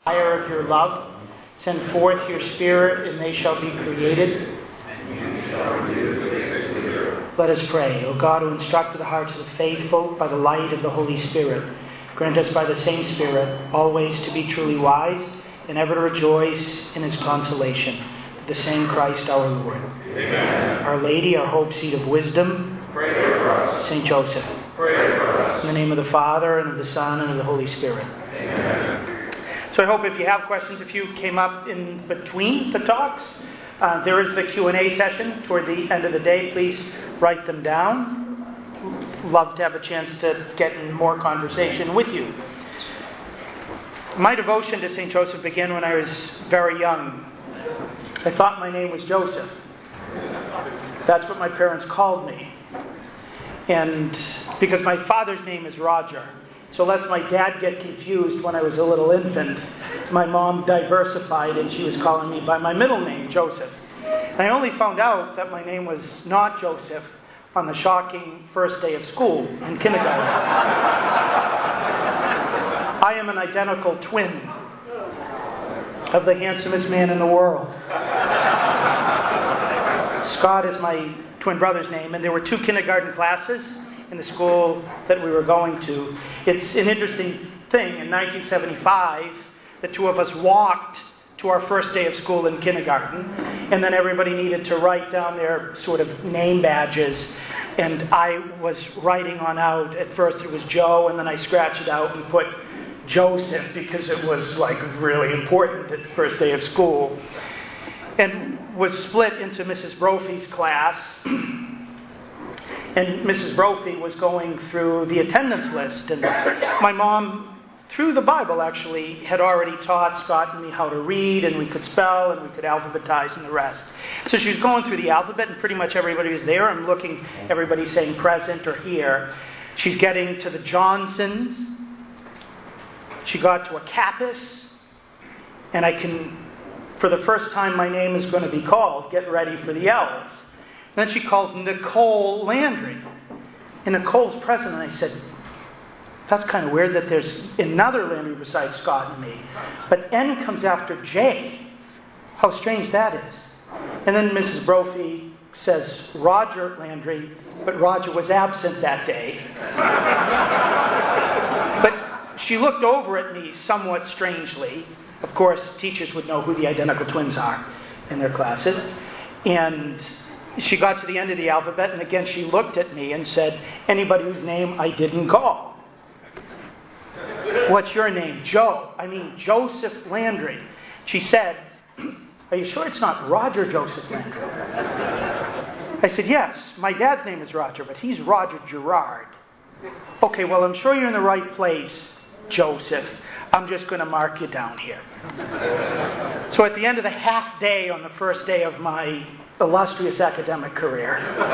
fire of your love. Send forth your Spirit, and they shall be created. Let us pray. O God, who instructed the hearts of the faithful by the light of the Holy Spirit, grant us by the same Spirit always to be truly wise and ever to rejoice in His consolation. The same Christ our Lord. Amen. Our Lady, our hope, seat of wisdom. Pray for us. Saint Joseph. Pray for us. In the name of the Father, and of the Son, and of the Holy Spirit. Amen. So I hope if you have questions, if you came up in between the talks, there is the Q&A session toward the end of the day. Please write them down. Love to have a chance to get in more conversation with you. My devotion to St. Joseph began when I was very young. I thought my name was Joseph. That's what my parents called me. And because my father's name is Roger. So lest my dad get confused when I was a little infant, my mom diversified and she was calling me by my middle name, Joseph. And I only found out that my name was not Joseph on the shocking first day of school in kindergarten. I am an identical twin of the handsomest man in the world. Scott is my twin brother's name, and there were 2 kindergarten classes in the school that we were going to. It's an interesting thing. In 1975, the 2 of us walked to our first day of school in kindergarten, and then everybody needed to write down their sort of name badges, and I was writing on out. At first it was Joe, and then I scratched it out and put Joseph because it was like really important at the first day of school, and was split into Mrs. Brophy's class. And Mrs. Brophy was going through the attendance list, and my mom, through the Bible actually, had already taught Scott and me how to read, and we could spell, and we could alphabetize, and the rest. So she was going through the alphabet, and pretty much everybody was there. I'm looking, everybody saying present or here. She's getting to the Johnsons. She got to a Capus, and I can, for the first time my name is going to be called, get ready for the L's. Then she calls Nicole Landry. And Nicole's present, and I said, that's kind of weird that there's another Landry besides Scott and me. But N comes after J. How strange that is. And then Mrs. Brophy says Roger Landry, but Roger was absent that day. But she looked over at me somewhat strangely. Of course, teachers would know who the identical twins are in their classes. And she got to the end of the alphabet, and again she looked at me and said, anybody whose name I didn't call. What's your name? Joe. I mean, Joseph Landry. She said, are you sure it's not Roger Joseph Landry? I said, yes, my dad's name is Roger, but he's Roger Gerard. Okay, well, I'm sure you're in the right place, Joseph. I'm just going to mark you down here. So at the end of the half day on the first day of my illustrious academic career,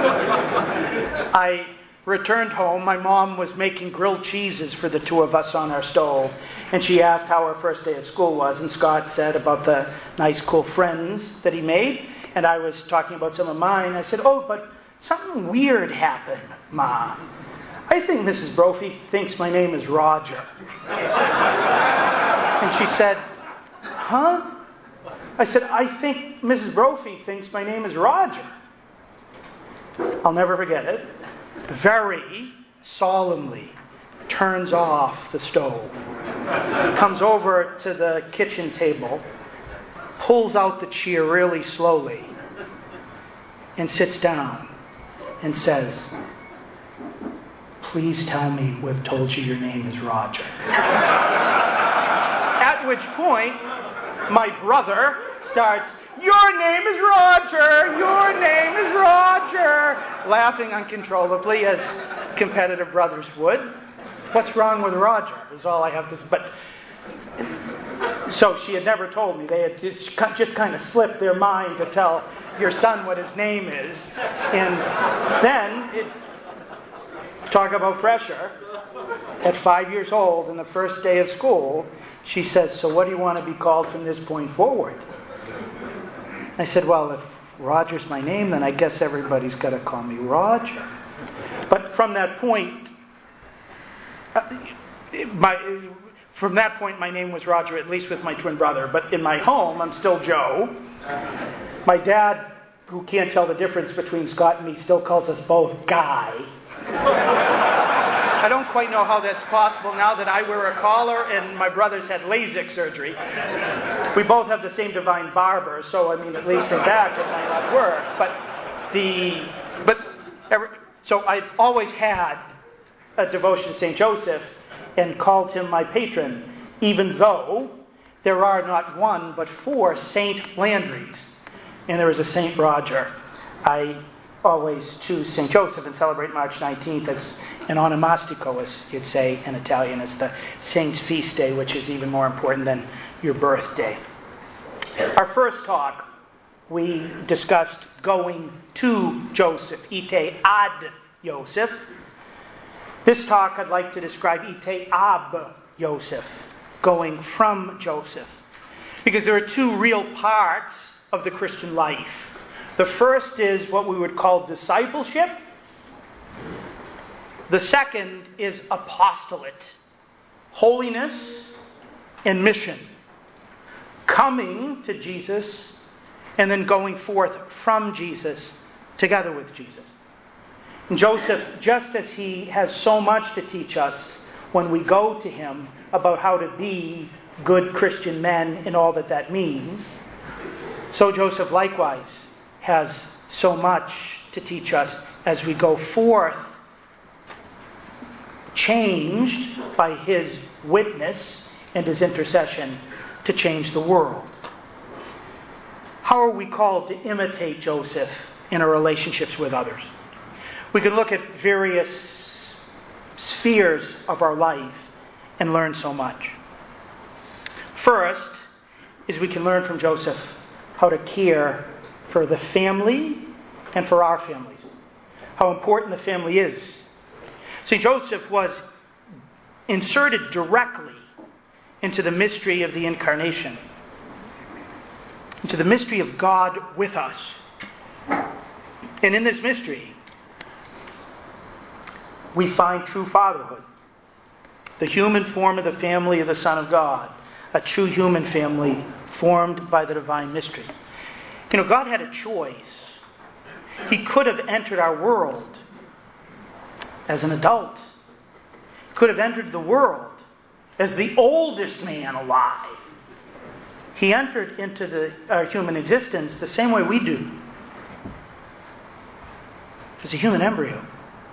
I returned home. My mom was making grilled cheeses for the 2 of us on our stove, and she asked how our first day at school was, and Scott said about the nice, cool friends that he made, and I was talking about some of mine. I said, oh, but something weird happened, Ma. I think Mrs. Brophy thinks my name is Roger. And she said, huh? I said, I think Mrs. Brophy thinks my name is Roger. I'll never forget it. Very solemnly turns off the stove, comes over to the kitchen table, pulls out the chair really slowly, and sits down and says, please tell me we've told you your name is Roger. At which point, my brother starts, your name is Roger, your name is Roger, laughing uncontrollably as competitive brothers would. What's wrong with Roger is all I have to say. But so she had never told me. They had just kind of slipped their mind to tell your son what his name is. And then, talk about pressure, at 5 years old, in the first day of school, she says, so what do you want to be called from this point forward? I said, well, if Roger's my name, then I guess everybody's got to call me Roger. But from that point, from that point, my name was Roger, at least with my twin brother. But in my home, I'm still Joe. My dad, who can't tell the difference between Scott and me, still calls us both Guy. I don't quite know how that's possible now that I wear a collar and my brother's had LASIK surgery. We both have the same divine barber, so I mean, at least in that it might not work. So I've always had a devotion to St. Joseph and called him my patron, even though there are not one but 4 Saint Landrys, and there is a Saint Roger. I always choose St. Joseph and celebrate March 19th as an onomastico, as you'd say in Italian, as the saint's feast day, which is even more important than your birthday. Our first talk, we discussed going to Joseph, ite ad Joseph. This talk I'd like to describe ite ab Joseph, going from Joseph. Because there are 2 real parts of the Christian life. The first is what we would call discipleship. The second is apostolate, holiness and mission. Coming to Jesus and then going forth from Jesus together with Jesus. And Joseph, just as he has so much to teach us when we go to him about how to be good Christian men and all that that means, so Joseph likewise has so much to teach us as we go forth, changed by his witness and his intercession to change the world. How are we called to imitate Joseph in our relationships with others? We can look at various spheres of our life and learn so much. First is we can learn from Joseph how to care for the family and for our families. How important the family is. St. Joseph was inserted directly into the mystery of the Incarnation, into the mystery of God with us. And in this mystery, we find true fatherhood. The human form of the family of the Son of God. A true human family formed by the divine mystery. You know, God had a choice. He could have entered our world as an adult. Could have entered the world as the oldest man alive. He entered into our human existence the same way we do. As a human embryo.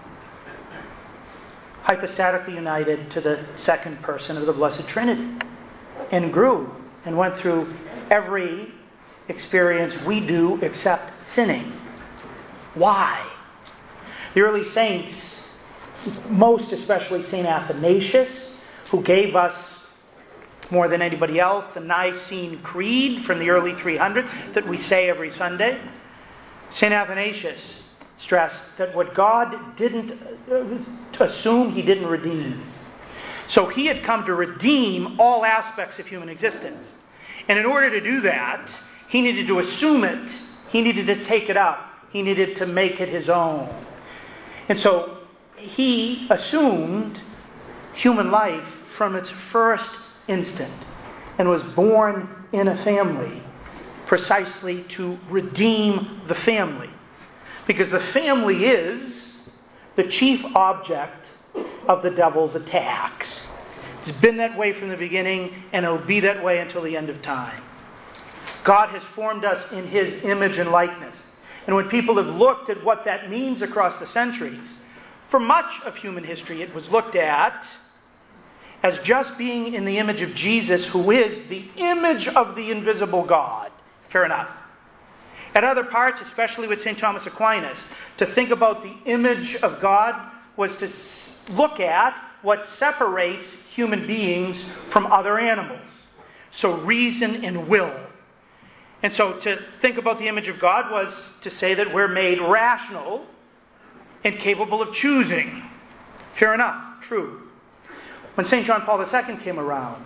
Hypostatically united to the second person of the Blessed Trinity. And grew and went through every experience we do except sinning. Why? The early saints, most especially St. Athanasius, who gave us more than anybody else the Nicene Creed from the early 300s that we say every Sunday. St. Athanasius stressed that what God didn't assume, he didn't redeem. So he had come to redeem all aspects of human existence. And in order to do that, he needed to assume it. He needed to take it up. He needed to make it his own. And so he assumed human life from its first instant and was born in a family precisely to redeem the family. Because the family is the chief object of the devil's attacks. It's been that way from the beginning, and it will be that way until the end of time. God has formed us in his image and likeness. And when people have looked at what that means across the centuries, for much of human history it was looked at as just being in the image of Jesus, who is the image of the invisible God. Fair enough. At other parts, especially with St. Thomas Aquinas, to think about the image of God was to look at what separates human beings from other animals. So reason and will. And so to think about the image of God was to say that we're made rational and capable of choosing. Fair enough, true. When St. John Paul II came around,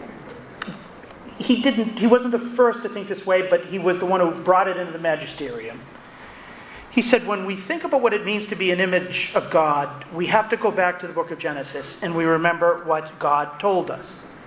he wasn't the first to think this way, but he was the one who brought it into the magisterium. He said, when we think about what it means to be an image of God, we have to go back to the book of Genesis and we remember what God told us.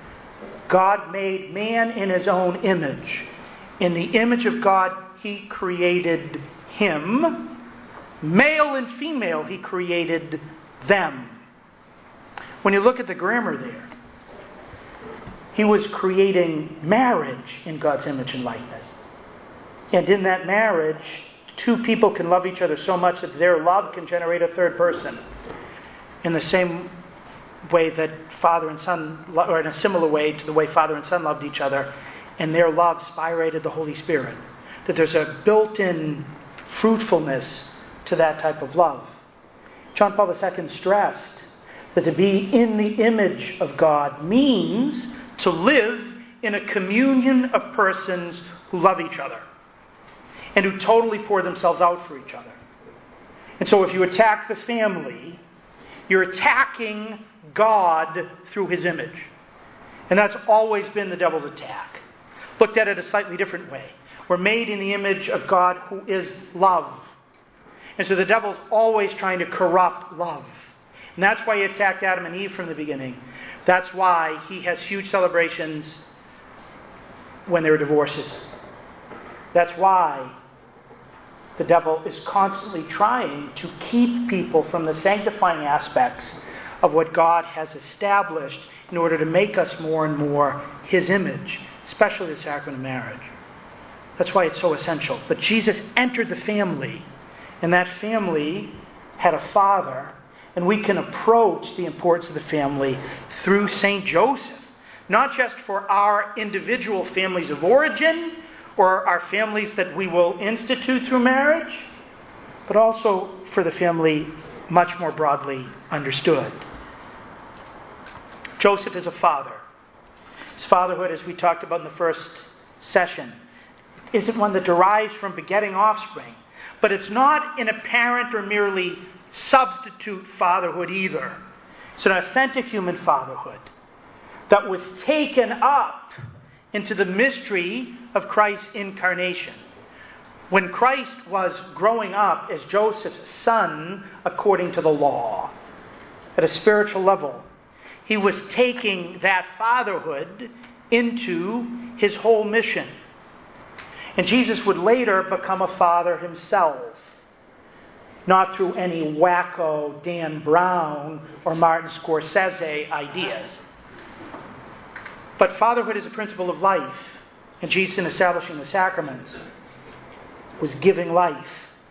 God made man in his own image. In the image of God, he created him. Male and female, he created them. When you look at the grammar there, he was creating marriage in God's image and likeness. And in that marriage, two people can love each other so much that their love can generate a third person. In the same way that father and son, or in a similar way to the way father and son loved each other, and their love spirated the Holy Spirit. That there's a built-in fruitfulness to that type of love. John Paul II stressed that to be in the image of God means to live in a communion of persons who love each other and who totally pour themselves out for each other. And so if you attack the family, you're attacking God through his image. And that's always been the devil's attack. Looked at it a slightly different way. We're made in the image of God who is love. And so the devil's always trying to corrupt love. And that's why he attacked Adam and Eve from the beginning. That's why he has huge celebrations when there are divorces. That's why the devil is constantly trying to keep people from the sanctifying aspects of what God has established in order to make us more and more his image, especially the sacrament of marriage. That's why it's so essential. But Jesus entered the family, and that family had a father, and we can approach the importance of the family through St. Joseph, not just for our individual families of origin or our families that we will institute through marriage, but also for the family much more broadly understood. Joseph is a father. His fatherhood, as we talked about in the first session, isn't one that derives from begetting offspring, but it's not an apparent or merely substitute fatherhood either. It's an authentic human fatherhood that was taken up into the mystery of Christ's incarnation. When Christ was growing up as Joseph's son according to the law, at a spiritual level, he was taking that fatherhood into his whole mission. And Jesus would later become a father himself, not through any wacko Dan Brown or Martin Scorsese ideas. But fatherhood is a principle of life, and Jesus, in establishing the sacraments, was giving life.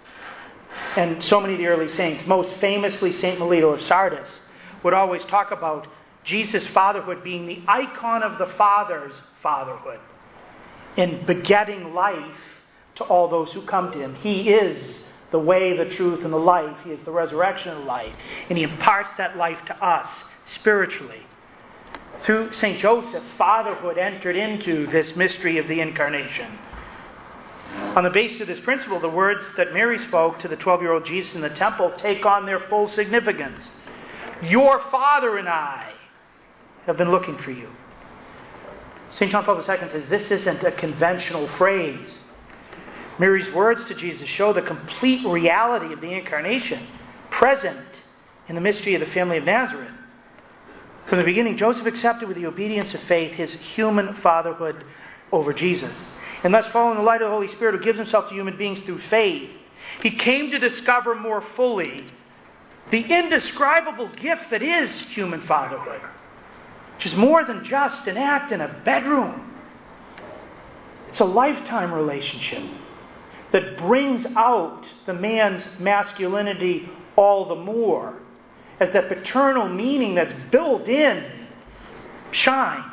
And so many of the early saints, most famously St. Melito of Sardis, would always talk about Jesus' fatherhood being the icon of the Father's fatherhood in begetting life to all those who come to him. He is the way, the truth, and the life. He is the resurrection and the life. And he imparts that life to us spiritually. Through St. Joseph, fatherhood entered into this mystery of the incarnation. On the basis of this principle, the words that Mary spoke to the 12-year-old Jesus in the temple take on their full significance. Your Father and I have been looking for you. St. John Paul II says this isn't a conventional phrase. Mary's words to Jesus show the complete reality of the incarnation present in the mystery of the family of Nazareth. From the beginning, Joseph accepted with the obedience of faith his human fatherhood over Jesus. And thus, following the light of the Holy Spirit who gives himself to human beings through faith, he came to discover more fully the indescribable gift that is human fatherhood, which is more than just an act in a bedroom. It's a lifetime relationship that brings out the man's masculinity all the more as that paternal meaning that's built in shines.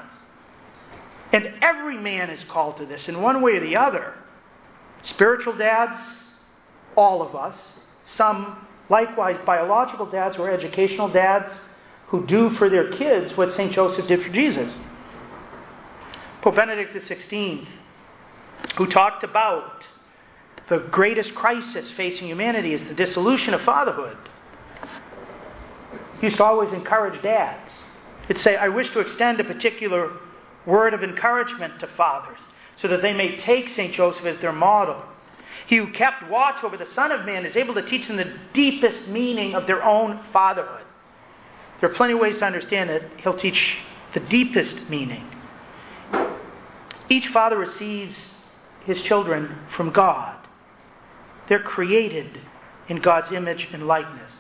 And every man is called to this in one way or the other. Spiritual dads, all of us. Some, likewise, biological dads or educational dads who do for their kids what St. Joseph did for Jesus. Pope Benedict XVI, who talked about the greatest crisis facing humanity is the dissolution of fatherhood. He used to always encourage dads. He'd say, I wish to extend a particular word of encouragement to fathers so that they may take St. Joseph as their model. He who kept watch over the Son of Man is able to teach them the deepest meaning of their own fatherhood. There are plenty of ways to understand it. He'll teach the deepest meaning Each father receives his children from God. They're created in God's image and likeness.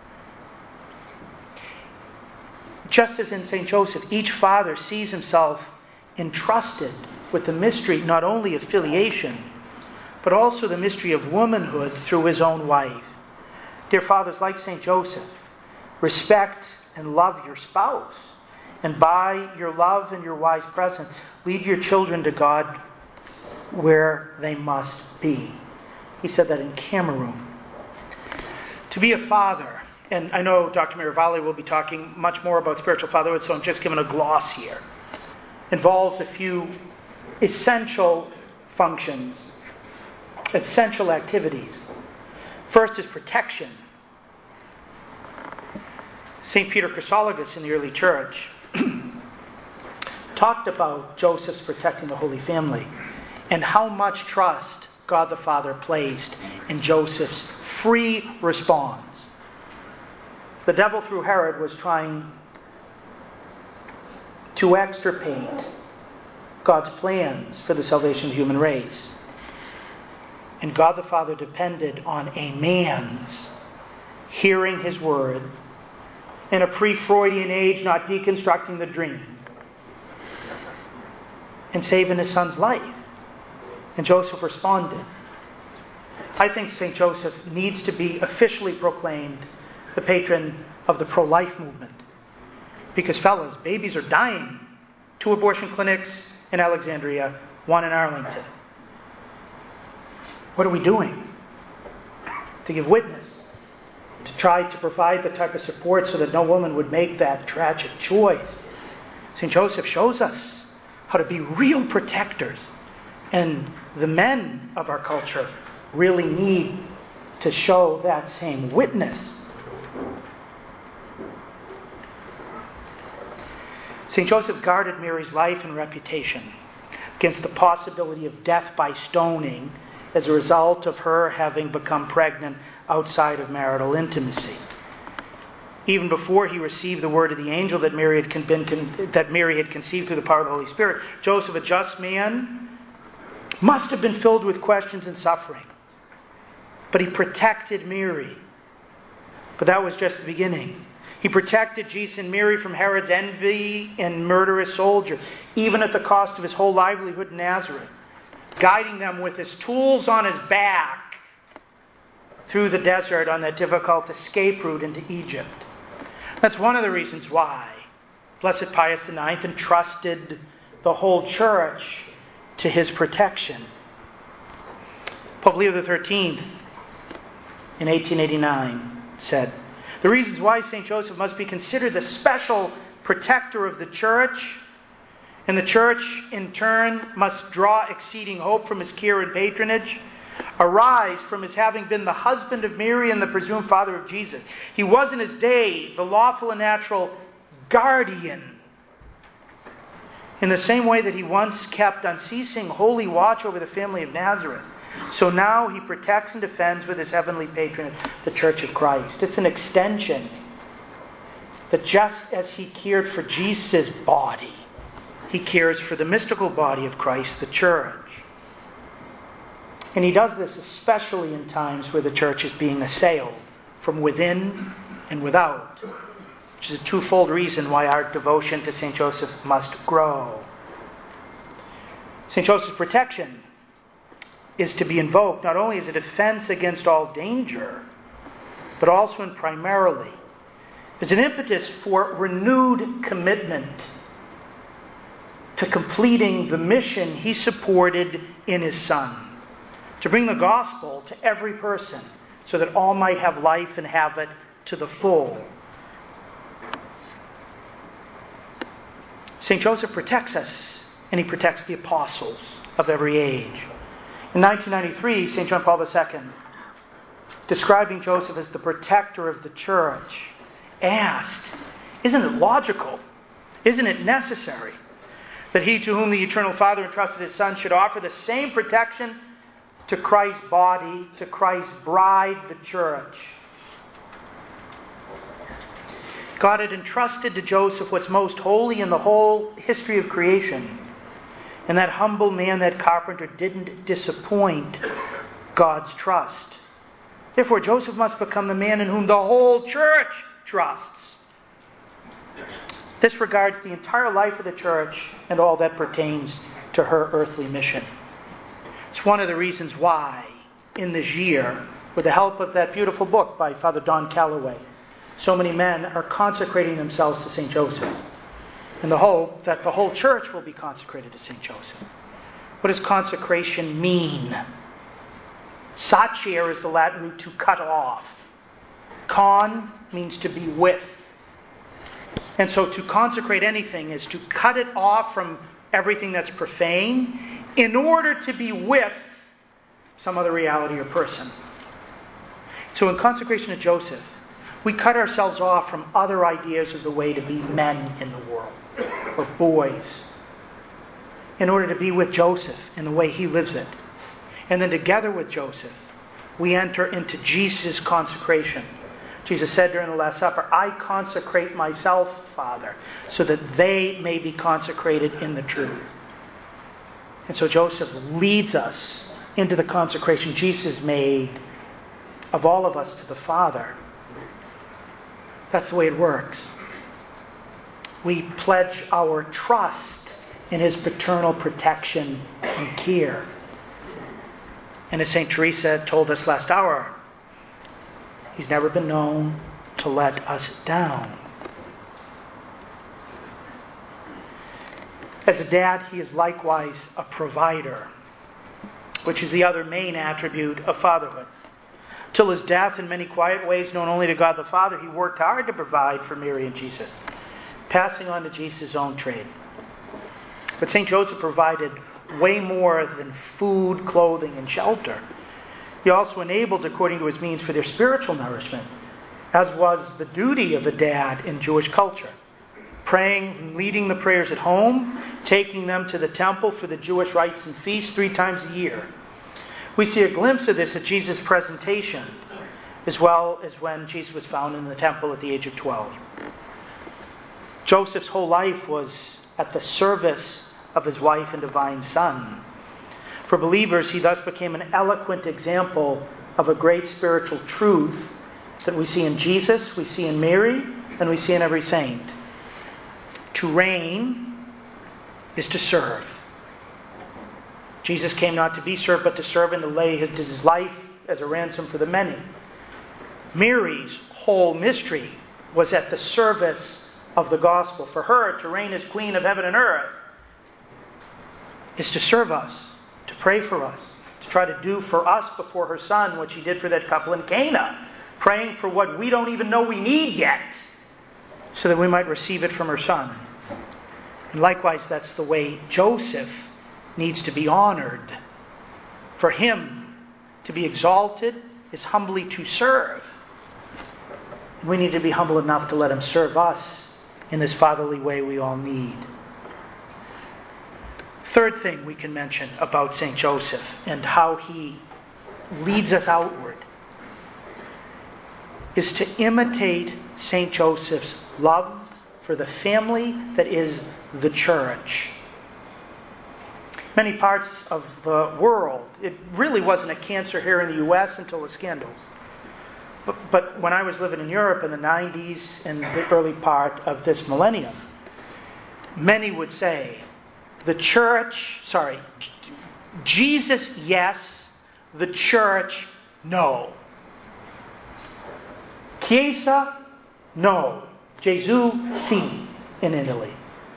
Just as in St. Joseph, each father sees himself entrusted with the mystery not only of filiation, but also the mystery of womanhood through his own wife. Dear fathers, like St. Joseph, respect and love your spouse, and by your love and your wise presence, lead your children to God where they must be. He said that in Cameroon. To be a father, and I know Dr. Miravalli will be talking much more about spiritual fatherhood, so I'm just giving a gloss here, involves a few essential functions, essential activities. First is protection. St. Peter Chrysologus in the early church talked about Joseph's protecting the Holy Family and how much trust God the Father placed in Joseph's free response. The devil through Herod was trying to extirpate God's plans for the salvation of the human race. And God the Father depended on a man's hearing his word in a pre-Freudian age, not deconstructing the dream, and saving his son's life. And Joseph responded. I think St. Joseph needs to be officially proclaimed the patron of the pro-life movement. Because, fellas, babies are dying. 2 abortion clinics in Alexandria, 1 in Arlington. What are we doing to give witness? To try to provide the type of support so that no woman would make that tragic choice. St. Joseph shows us how to be real protectors. And the men of our culture really need to show that same witness. St. Joseph guarded Mary's life and reputation against the possibility of death by stoning as a result of her having become pregnant outside of marital intimacy. Even before he received the word of the angel that Mary had conceived through the power of the Holy Spirit, Joseph, a just man, must have been filled with questions and suffering. But he protected Mary. But that was just the beginning. He protected Jesus and Mary from Herod's envy and murderous soldiers, even at the cost of his whole livelihood in Nazareth, guiding them with his tools on his back through the desert on that difficult escape route into Egypt. That's one of the reasons why Blessed Pius IX entrusted the whole church to his protection. Pope Leo XIII in 1889 said, the reasons why St. Joseph must be considered the special protector of the church, and the church in turn must draw exceeding hope from his care and patronage, arise from his having been the husband of Mary and the presumed father of Jesus. He was in his day the lawful and natural guardian, in the same way that he once kept unceasing holy watch over the family of Nazareth. So now he protects and defends with his heavenly patronage the Church of Christ. It's an extension that just as he cared for Jesus' body, he cares for the mystical body of Christ, the church. And he does this especially in times where the church is being assailed from within and without, which is a twofold reason why our devotion to St. Joseph must grow. St. Joseph's protection is to be invoked not only as a defense against all danger, but also and primarily as an impetus for renewed commitment to completing the mission he supported in his Son, to bring the gospel to every person so that all might have life and have it to the full. St. Joseph protects us, and he protects the apostles of every age. In 1993, St. John Paul II, describing Joseph as the protector of the church, asked, isn't it logical, isn't it necessary that he to whom the eternal Father entrusted his Son should offer the same protection to Christ's body, to Christ's bride, the church? God had entrusted to Joseph what's most holy in the whole history of creation. And that humble man, that carpenter, didn't disappoint God's trust. Therefore, Joseph must become the man in whom the whole church trusts. This regards the entire life of the church and all that pertains to her earthly mission. It's one of the reasons why, in this year, with the help of that beautiful book by Father Don Calloway, so many men are consecrating themselves to St. Joseph, in the hope that the whole church will be consecrated to St. Joseph. What does consecration mean? Sacere is the Latin root to cut off. Con means to be with. And so to consecrate anything is to cut it off from everything that's profane in order to be with some other reality or person. So in consecration to Joseph, we cut ourselves off from other ideas of the way to be men in the world, or boys, in order to be with Joseph in the way he lives it. And then together with Joseph, we enter into Jesus' consecration. Jesus said during the Last Supper, I consecrate myself, Father, so that they may be consecrated in the truth. And so Joseph leads us into the consecration Jesus made of all of us to the Father. That's the way it works. We pledge our trust in His paternal protection and care. And as St. Teresa told us last hour, He's never been known to let us down. As a dad, He is likewise a provider, which is the other main attribute of fatherhood. Till His death, in many quiet ways known only to God the Father, He worked hard to provide for Mary and Jesus, passing on to Jesus His own trade. But St. Joseph provided way more than food, clothing, and shelter. He also enabled, according to his means, for their spiritual nourishment, as was the duty of a dad in Jewish culture. Praying and leading the prayers at home, taking them to the temple for the Jewish rites and feasts 3 times a year. We see a glimpse of this at Jesus' presentation, as well as when Jesus was found in the temple at the age of 12. Joseph's whole life was at the service of his wife and divine Son. For believers, he thus became an eloquent example of a great spiritual truth that we see in Jesus, we see in Mary, and we see in every saint. To reign is to serve. Jesus came not to be served, but to serve and to lay his life as a ransom for the many. Mary's whole mystery was at the service of the gospel. For her, to reign as queen of heaven and earth is to serve us, to pray for us, to try to do for us before her Son what she did for that couple in Cana, praying for what we don't even know we need yet, so that we might receive it from her Son. And likewise, that's the way Joseph needs to be honored. For him to be exalted is humbly to serve. And we need to be humble enough to let him serve us in this fatherly way we all need. Third thing we can mention about St. Joseph and how he leads us outward is to imitate St. Joseph's love for the family that is the church. Many parts of the world, it really wasn't a cancer here in the U.S. until the scandals. But when I was living in Europe in the 90s and the early part of this millennium, many would say, Jesus, yes, the church, no. Chiesa, no. Gesù, sì, in Italy.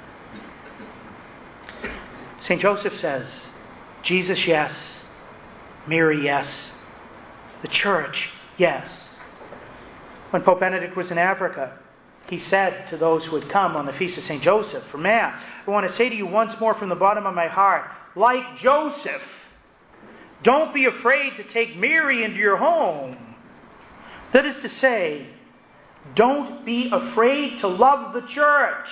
St. Joseph says, Jesus, yes. Mary, yes. The church, yes. When Pope Benedict was in Africa, he said to those who had come on the Feast of St. Joseph for Mass, I want to say to you once more from the bottom of my heart, like Joseph, don't be afraid to take Mary into your home. That is to say, don't be afraid to love the church.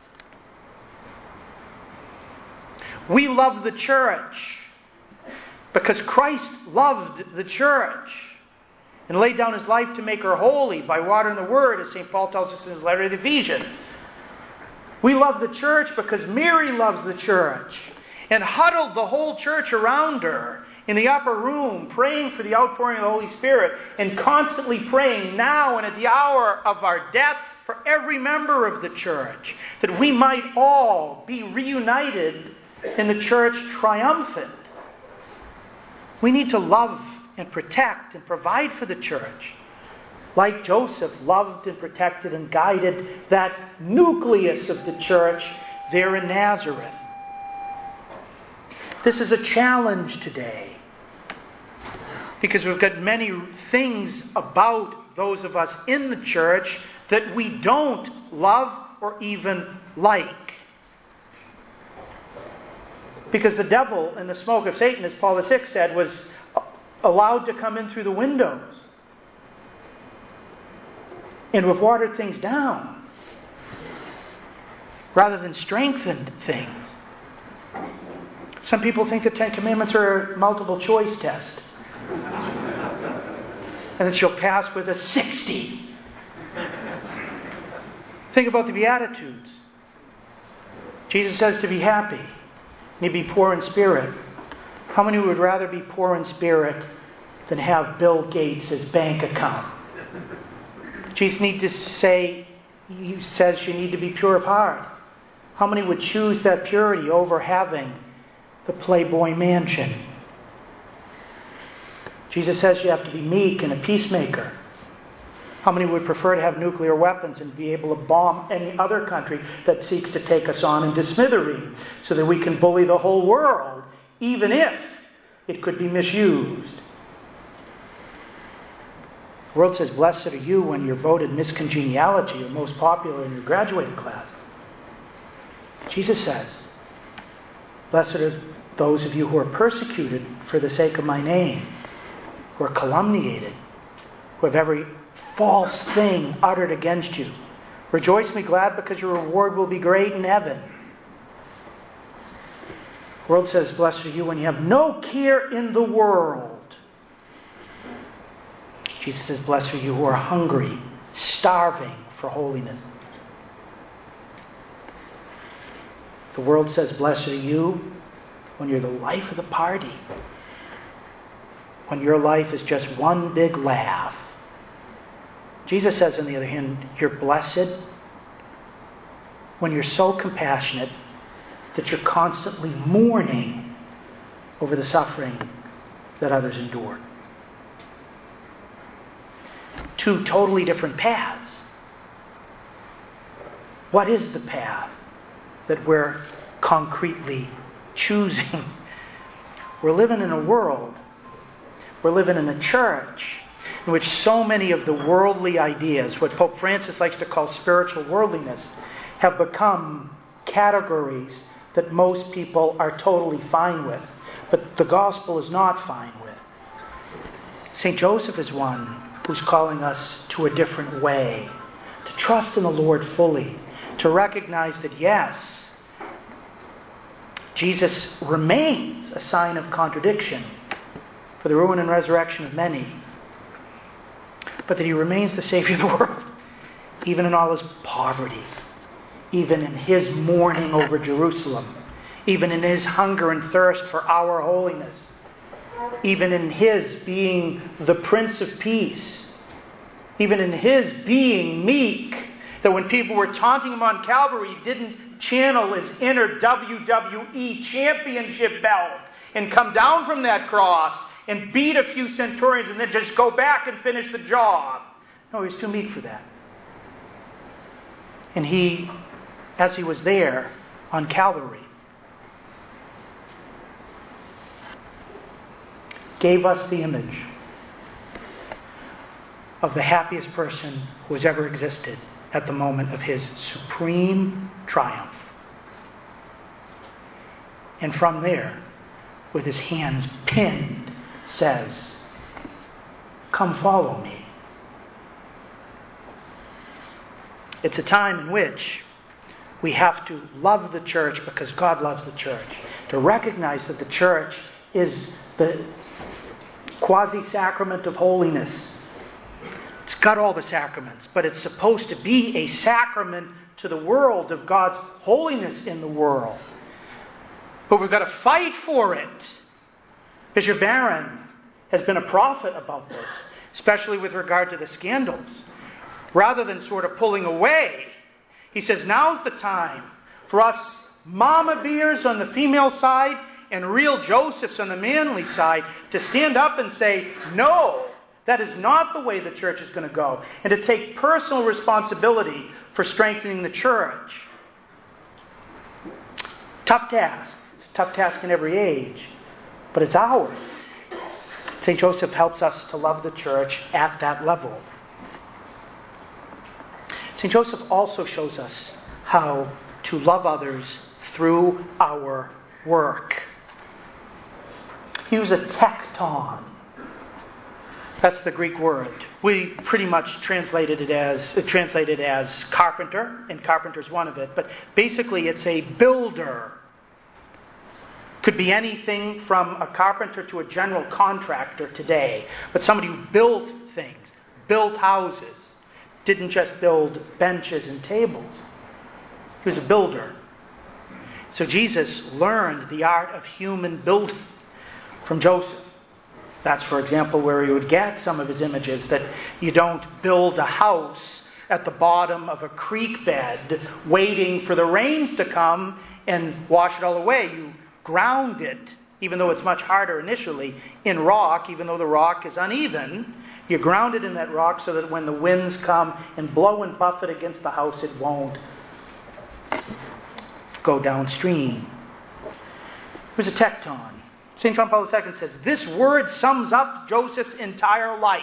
We love the church because Christ loved the church and laid down his life to make her holy by water and the word, as St. Paul tells us in his letter to the Ephesians. We love the church because Mary loves the church. and huddled the whole church around her in the upper room, praying for the outpouring of the Holy Spirit, and constantly praying now and at the hour of our death for every member of the church, that we might all be reunited in the church triumphant. We need to love and protect and provide for the church, like Joseph loved and protected and guided that nucleus of the church there in Nazareth. This is a challenge today, because we've got many things about those of us in the church that we don't love or even like. Because the devil and the smoke of Satan, as Paul VI said, was allowed to come in through the windows. And we've watered things down rather than strengthened things. Some people think the Ten Commandments are a multiple choice test. And that you'll pass with a 60. Think about the Beatitudes. Jesus says to be happy, and be poor in spirit. How many would rather be poor in spirit than have Bill Gates' bank account? Jesus needs to say, he says you need to be pure of heart. How many would choose that purity over having the Playboy mansion? Jesus says you have to be meek and a peacemaker. How many would prefer to have nuclear weapons and be able to bomb any other country that seeks to take us on into smithereens so that we can bully the whole world, even if it could be misused? The world says, blessed are you when you're voted Miss Congeniality or most popular in your graduating class. Jesus says, blessed are those of you who are persecuted for the sake of my name, who are calumniated, who have every false thing uttered against you. Rejoice and be glad, because your reward will be great in heaven. The world says, blessed are you when you have no care in the world. Jesus says, blessed are you who are hungry, starving for holiness. The world says, blessed are you when you're the life of the party. When your life is just one big laugh. Jesus says, on the other hand, you're blessed when you're so compassionate that you're constantly mourning over the suffering that others endure. Two totally different paths. What is the path that we're concretely choosing? We're living in a world, we're living in a church in which so many of the worldly ideas, what Pope Francis likes to call spiritual worldliness, have become categories that most people are totally fine with, but the gospel is not fine with. St. Joseph is one who's calling us to a different way, to trust in the Lord fully, to recognize that yes, Jesus remains a sign of contradiction for the ruin and resurrection of many, but that he remains the Savior of the world, even in all his poverty, even in his mourning over Jerusalem, even in his hunger and thirst for our holiness, even in his being the Prince of Peace, even in his being meek, that when people were taunting him on Calvary, he didn't channel his inner WWE championship belt and come down from that cross and beat a few centurions and then just go back and finish the job. No, he was too meek for that. And he, as he was there on Calvary, gave us the image of the happiest person who has ever existed at the moment of his supreme triumph. And from there, with his hands pinned, says, "Come follow me." It's a time in which we have to love the church because God loves the church. To recognize that the church is the quasi-sacrament of holiness. It's got all the sacraments, but it's supposed to be a sacrament to the world of God's holiness in the world. But we've got to fight for it. Bishop Barron has been a prophet about this, especially with regard to the scandals. Rather than sort of pulling away, he says, now's the time for us mama bears on the female side and real Josephs on the manly side to stand up and say, no, that is not the way the church is going to go, and to take personal responsibility for strengthening the church. Tough task. It's a tough task in every age, but it's ours. St. Joseph helps us to love the church at that level. St. Joseph also shows us how to love others through our work. He was a tekton. That's the Greek word. We pretty much translated it as carpenter, and carpenter's one of it. But basically it's a builder. Could be anything from a carpenter to a general contractor today. But somebody who built things, built houses, didn't just build benches and tables. He was a builder. So Jesus learned the art of human building from Joseph. That's, for example, where he would get some of his images, that you don't build a house at the bottom of a creek bed waiting for the rains to come and wash it all away. You ground it, even though it's much harder initially, in rock, even though the rock is uneven. You ground it in that rock so that when the winds come and blow and buffet against the house, it won't go downstream. It was a tekton. St. John Paul II says, this word sums up Joseph's entire life.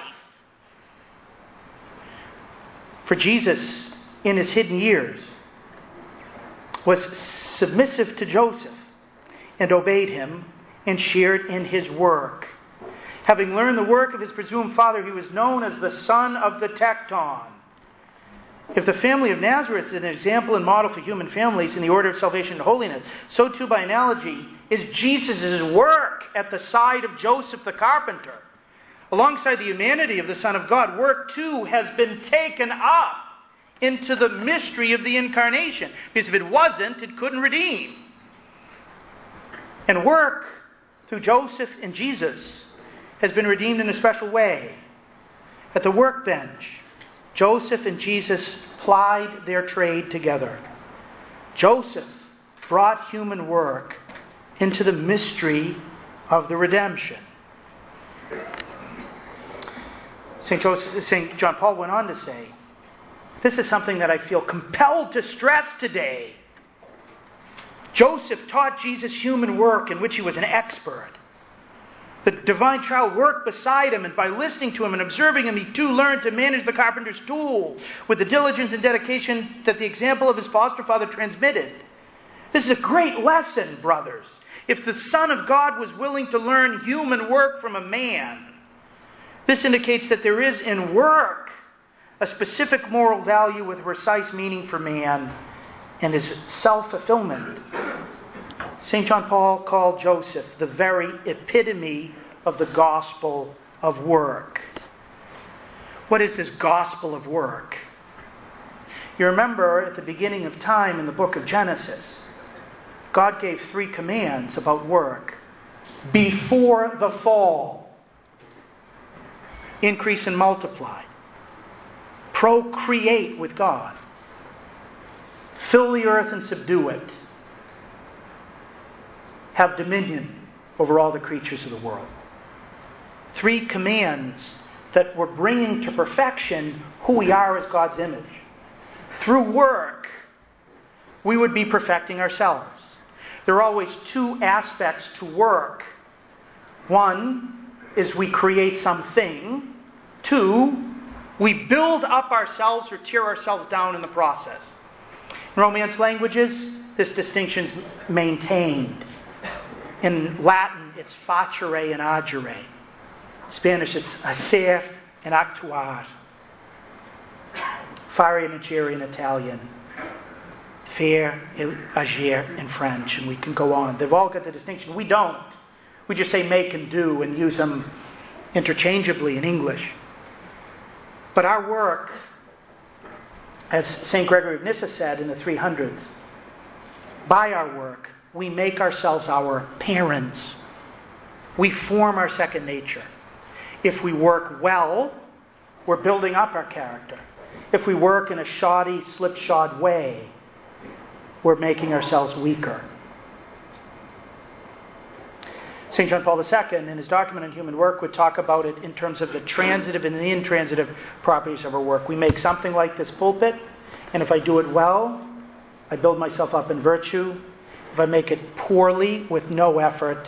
For Jesus, in his hidden years, was submissive to Joseph and obeyed him and shared in his work. Having learned the work of his presumed father, he was known as the son of the tekton. If the family of Nazareth is an example and model for human families in the order of salvation and holiness, so too, by analogy, is Jesus' work at the side of Joseph the carpenter. Alongside the humanity of the Son of God, work too has been taken up into the mystery of the incarnation. Because if it wasn't, it couldn't redeem. And work through Joseph and Jesus has been redeemed in a special way. At the workbench, Joseph and Jesus plied their trade together. Joseph brought human work into the mystery of the redemption. St. John Paul went on to say, this is something that I feel compelled to stress today. Joseph taught Jesus human work in which he was an expert. The divine child worked beside him, and by listening to him and observing him, he too learned to manage the carpenter's tool with the diligence and dedication that the example of his foster father transmitted. This is a great lesson, brothers. If the Son of God was willing to learn human work from a man, this indicates that there is in work a specific moral value with precise meaning for man and his self-fulfillment. St. John Paul called Joseph the very epitome of the gospel of work. What is this gospel of work? You remember at the beginning of time in the book of Genesis, God gave 3 commands about work. Before the fall, increase and multiply. Procreate with God. Fill the earth and subdue it. Have dominion over all the creatures of the world. 3 commands that were bringing to perfection who we are as God's image. Through work, we would be perfecting ourselves. There are always 2 aspects to work. One is we create something. 2, we build up ourselves or tear ourselves down in the process. In Romance languages, this distinction is maintained. In Latin, it's facere and agere. In Spanish, it's hacer and actuar. Fare and agere in Italian. Faire and agir in French. And we can go on. They've all got the distinction. We don't. We just say make and do and use them interchangeably in English. But our work, as St. Gregory of Nyssa said in the 300s, by our work, we make ourselves our parents. We form our second nature. If we work well, we're building up our character. If we work in a shoddy, slipshod way, we're making ourselves weaker. St. John Paul II, in his document on human work, would talk about it in terms of the transitive and the intransitive properties of our work. We make something like this pulpit, and if I do it well, I build myself up in virtue. If I make it poorly, with no effort,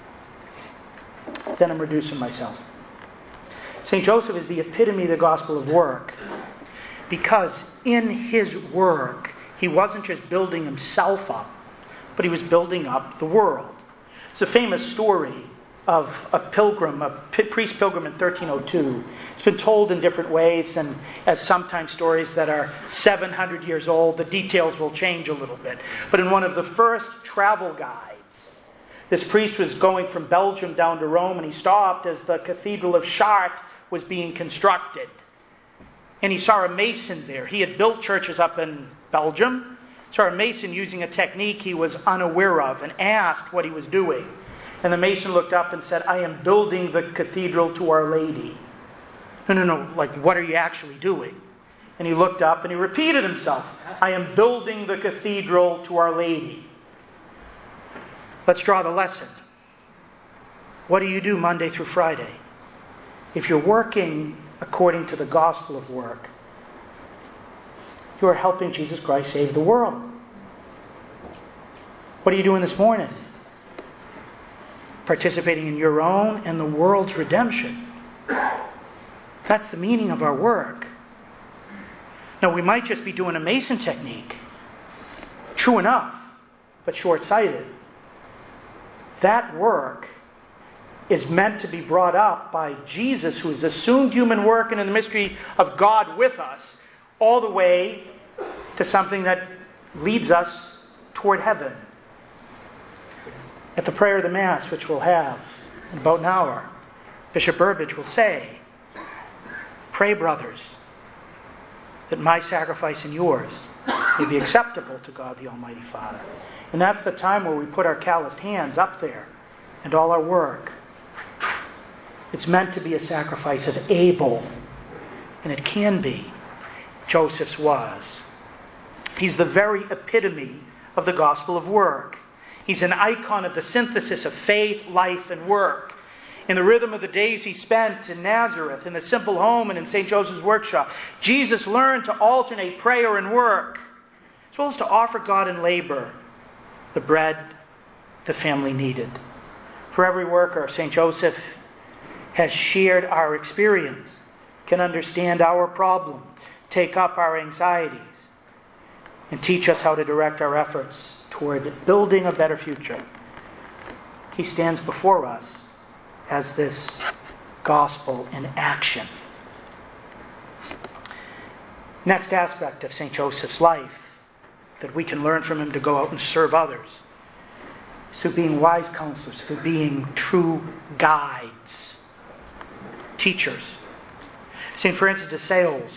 then I'm reducing myself. St. Joseph is the epitome of the gospel of work, because in his work, he wasn't just building himself up, but he was building up the world. It's a famous story of a priest pilgrim in 1302. It's been told in different ways, and as sometimes stories that are 700 years old, the details will change a little bit. But in one of the first travel guides, this priest was going from Belgium down to Rome, and he stopped as the Cathedral of Chartres was being constructed. And he saw a mason there. He had built churches up in Belgium, saw a mason using a technique he was unaware of, and asked what he was doing. And the mason looked up and said, "I am building the cathedral to Our Lady." No, like, what are you actually doing? And he looked up and he repeated himself, "I am building the cathedral to Our Lady." Let's draw the lesson. What do you do Monday through Friday? If you're working according to the gospel of work, you are helping Jesus Christ save the world. What are you doing this morning? Participating in your own and the world's redemption. That's the meaning of our work. Now, we might just be doing a Mason technique. True enough, but short-sighted. That work is meant to be brought up by Jesus, who has assumed human work and in the mystery of God with us, all the way to something that leads us toward heaven. At the prayer of the Mass, which we'll have in about an hour, Bishop Burbage will say, "Pray, brothers, that my sacrifice and yours may be acceptable to God the Almighty Father." And that's the time where we put our calloused hands up there and all our work. It's meant to be a sacrifice of Abel, and it can be. Joseph's was. He's the very epitome of the gospel of work. He's an icon of the synthesis of faith, life, and work. In the rhythm of the days he spent in Nazareth, in the simple home, and in St. Joseph's workshop, Jesus learned to alternate prayer and work, as well as to offer God in labor the bread the family needed. For every worker, St. Joseph has shared our experience, can understand our problem, take up our anxieties, and teach us how to direct our efforts toward building a better future. He stands before us as this gospel in action. Next aspect of St. Joseph's life that we can learn from him to go out and serve others is through being wise counselors, through being true guides, teachers. St. Francis de Sales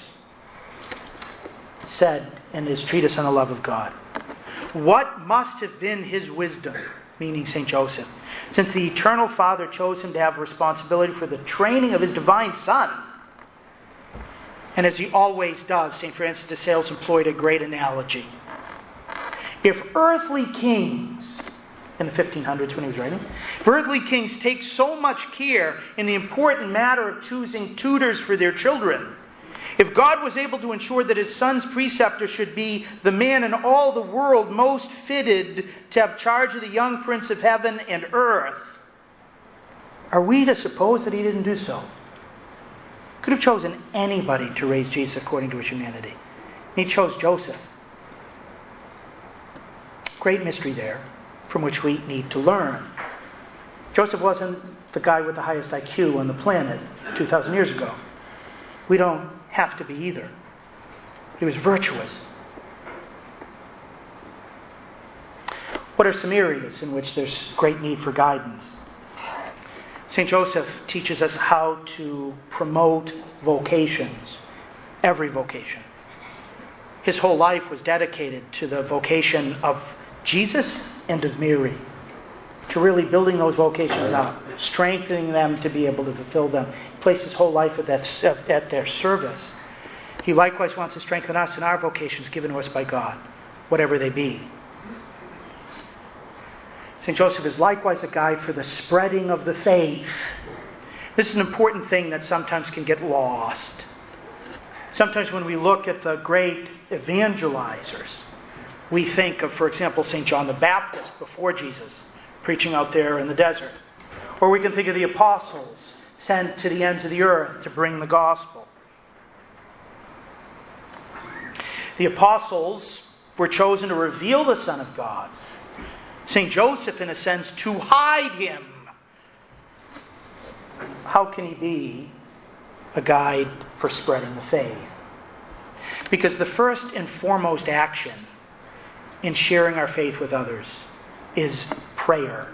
said in his treatise on the love of God, "What must have been his wisdom," meaning St. Joseph, "since the eternal Father chose him to have responsibility for the training of his divine Son." And as he always does, St. Francis de Sales employed a great analogy. If earthly kings, in the 1500s when he was writing, if earthly kings take so much care in the important matter of choosing tutors for their children, if God was able to ensure that his Son's preceptor should be the man in all the world most fitted to have charge of the young Prince of heaven and earth, are we to suppose that he didn't do so? He could have chosen anybody to raise Jesus according to his humanity. He chose Joseph. Great mystery there, from which we need to learn. Joseph wasn't the guy with the highest IQ on the planet 2,000 years ago. We don't have to be either. He was virtuous. What are some areas in which there's great need for guidance? St. Joseph teaches us how to promote vocations, every vocation. His whole life was dedicated to the vocation of Jesus and of Mary, to really building those vocations up, strengthening them to be able to fulfill them. He placed his whole life at their service. He likewise wants to strengthen us in our vocations given to us by God, whatever they be. St. Joseph is likewise a guide for the spreading of the faith. This is an important thing that sometimes can get lost. Sometimes when we look at the great evangelizers, we think of, for example, St. John the Baptist before Jesus, preaching out there in the desert. Or we can think of the apostles sent to the ends of the earth to bring the gospel. The apostles were chosen to reveal the Son of God. St. Joseph, in a sense, to hide him. How can he be a guide for spreading the faith? Because the first and foremost action in sharing our faith with others is prayer.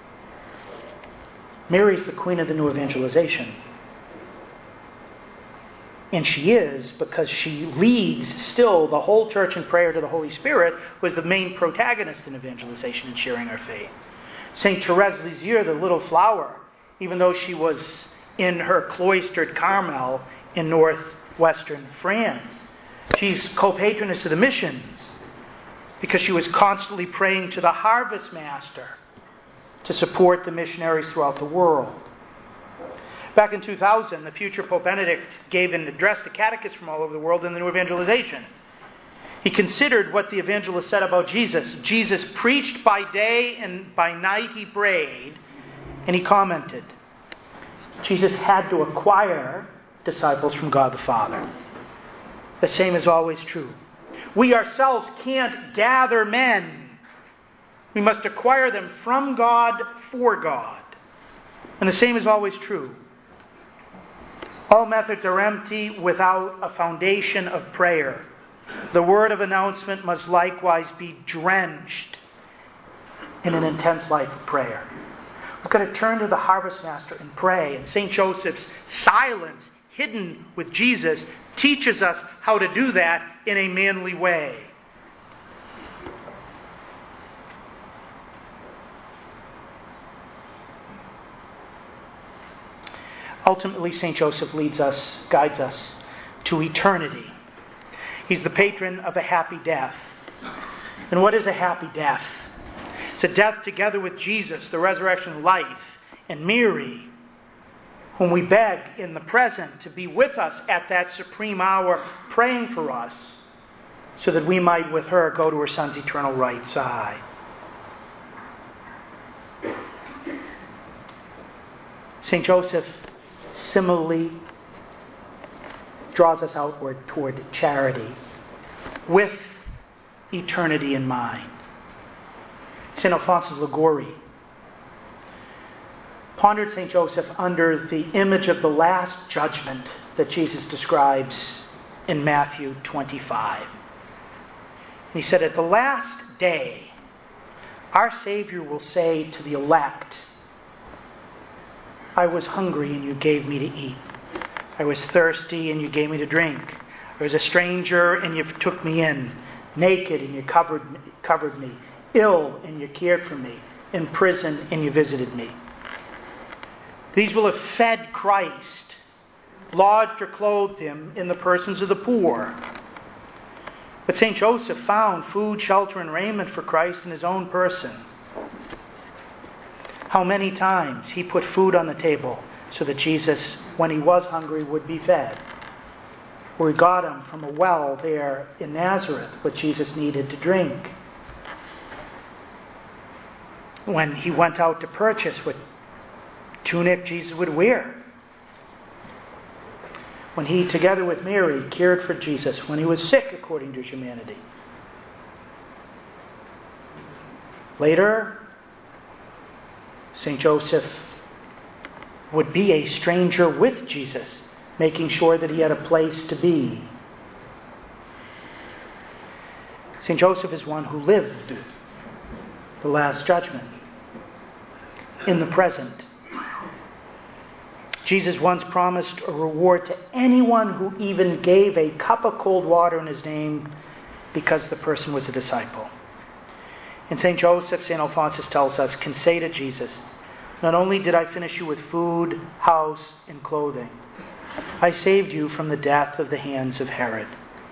Mary's the queen of the new evangelization. And she is because she leads still the whole church in prayer to the Holy Spirit, was the main protagonist in evangelization and sharing our faith. St. Therese Lisieux, the little flower, even though she was in her cloistered Carmel in northwestern France, she's co-patroness of the missions because she was constantly praying to the harvest master to support the missionaries throughout the world. Back in 2000, the future Pope Benedict gave an address to catechists from all over the world in the new evangelization. He considered what the evangelist said about Jesus. Jesus preached by day and by night he prayed, and he commented, Jesus had to acquire disciples from God the Father. The same is always true. We ourselves can't gather men. We must acquire them from God for God. And the same is always true. All methods are empty without a foundation of prayer. The word of announcement must likewise be drenched in an intense life of prayer. We've got to turn to the harvest master and pray. And St. Joseph's silence, hidden with Jesus, teaches us how to do that in a manly way. Ultimately, St. Joseph guides us to eternity. He's the patron of a happy death. And what is a happy death? It's a death together with Jesus, the resurrection life, and Mary, whom we beg in the present to be with us at that supreme hour, praying for us, so that we might with her go to her Son's eternal right side. St. Joseph similarly draws us outward toward charity with eternity in mind. St. Alphonsus Liguori pondered St. Joseph under the image of the last judgment that Jesus describes in Matthew 25. He said, at the last day, our Savior will say to the elect, I was hungry and you gave me to eat. I was thirsty and you gave me to drink. I was a stranger and you took me in. Naked and you covered me. Ill and you cared for me. In prison and you visited me. These will have fed Christ, lodged or clothed him in the persons of the poor. But St. Joseph found food, shelter, and raiment for Christ in his own person. How many times he put food on the table so that Jesus, when he was hungry, would be fed. Or he got him from a well there in Nazareth what Jesus needed to drink. When he went out to purchase what tunic Jesus would wear. When he, together with Mary, cared for Jesus when he was sick according to humanity. Later, St. Joseph would be a stranger with Jesus, making sure that he had a place to be. St. Joseph is one who lived the Last Judgment in the present. Jesus once promised a reward to anyone who even gave a cup of cold water in his name because the person was a disciple. And St. Joseph, St. Alphonsus tells us, can say to Jesus, not only did I finish you with food, house, and clothing, I saved you from the death of the hands of Herod.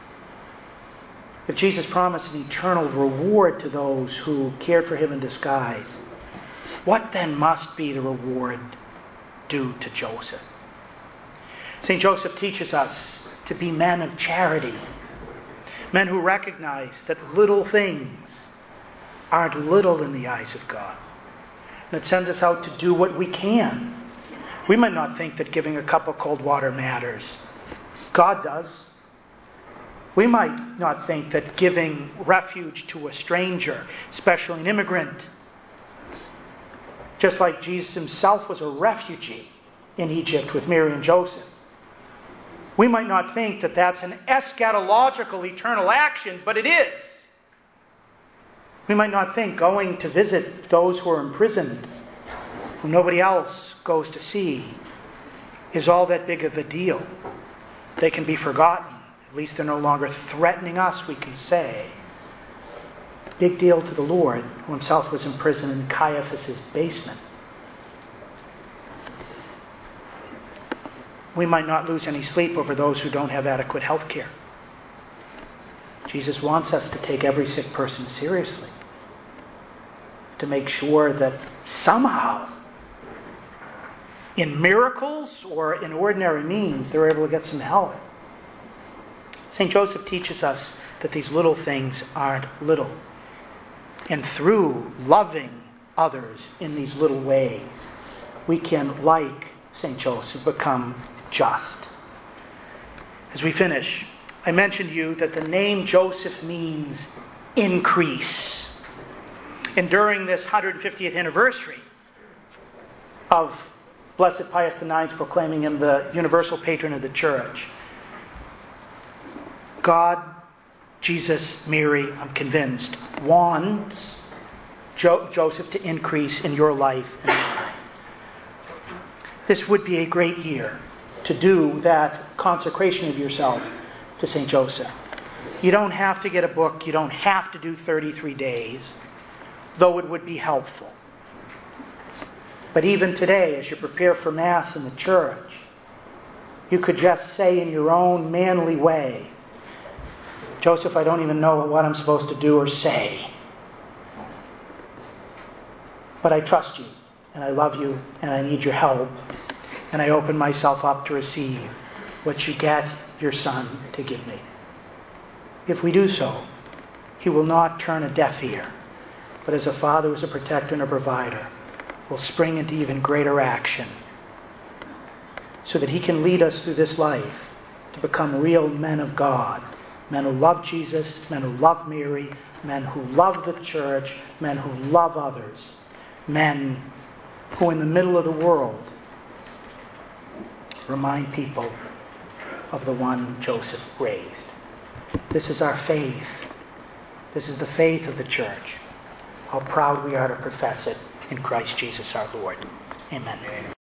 If Jesus promised an eternal reward to those who cared for him in disguise, what then must be the reward due to Joseph? St. Joseph teaches us to be men of charity, men who recognize that little things aren't little in the eyes of God, and it sends us out to do what we can. We might not think that giving a cup of cold water matters. God does. We might not think that giving refuge to a stranger, especially an immigrant, just like Jesus himself was a refugee in Egypt with Mary and Joseph. We might not think that that's an eschatological eternal action, but it is. We might not think going to visit those who are imprisoned, who nobody else goes to see, is all that big of a deal. They can be forgotten. At least they're no longer threatening us, we can say. Big deal to the Lord, who himself was imprisoned in Caiaphas' basement. We might not lose any sleep over those who don't have adequate health care. Jesus wants us to take every sick person seriously, to make sure that somehow, in miracles or in ordinary means, they're able to get some help. St. Joseph teaches us that these little things aren't little. And through loving others in these little ways, we can, like St. Joseph, become just. As we finish, I mentioned to you that the name Joseph means increase. And during this 150th anniversary of Blessed Pius IX proclaiming him the universal patron of the Church, God, Jesus, Mary, I'm convinced, wants Joseph to increase in your life and mine. This would be a great year to do that consecration of yourself to St. Joseph. You don't have to get a book. You don't have to do 33 days, though it would be helpful. But even today, as you prepare for Mass in the church, you could just say in your own manly way, Joseph, I don't even know what I'm supposed to do or say. But I trust you, and I love you, and I need your help, and I open myself up to receive what you get your Son to give me. If we do so, He will not turn a deaf ear, but as a Father, as a protector and a provider, will spring into even greater action so that He can lead us through this life to become real men of God, men who love Jesus, men who love Mary, men who love the church, men who love others, men who in the middle of the world remind people of the one Joseph raised. This is our faith. This is the faith of the church. How proud we are to profess it in Christ Jesus our Lord. Amen.